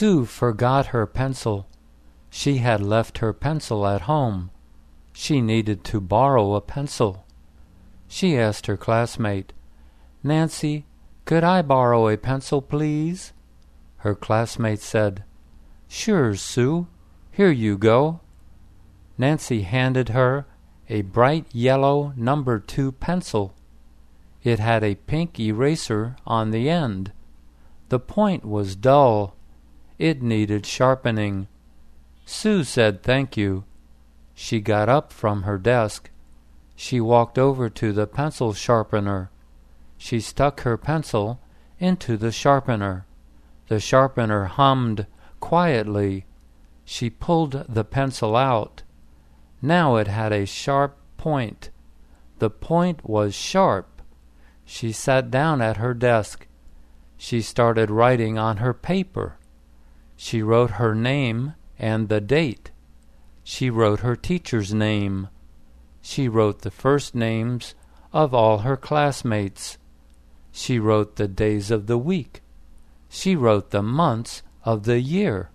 Sue forgot her pencil. She had left her pencil at home. She needed to borrow a pencil. She asked her classmate, "Nancy, could I borrow a pencil, please?" Her classmate said, "Sure, Sue. Here you go." Nancy handed her a bright yellow number 2 pencil. It had a pink eraser on the end. The point was dull. It needed sharpening. Sue said thank you. She got up from her desk. She walked over to the pencil sharpener. She stuck her pencil into the sharpener. The sharpener hummed quietly. She pulled the pencil out. Now it had a sharp point. The point was sharp. She sat down at her desk. She started writing on her paper. She wrote her name and the date. She wrote her teacher's name. She wrote the first names of all her classmates. She wrote the days of the week. She wrote the months of the year.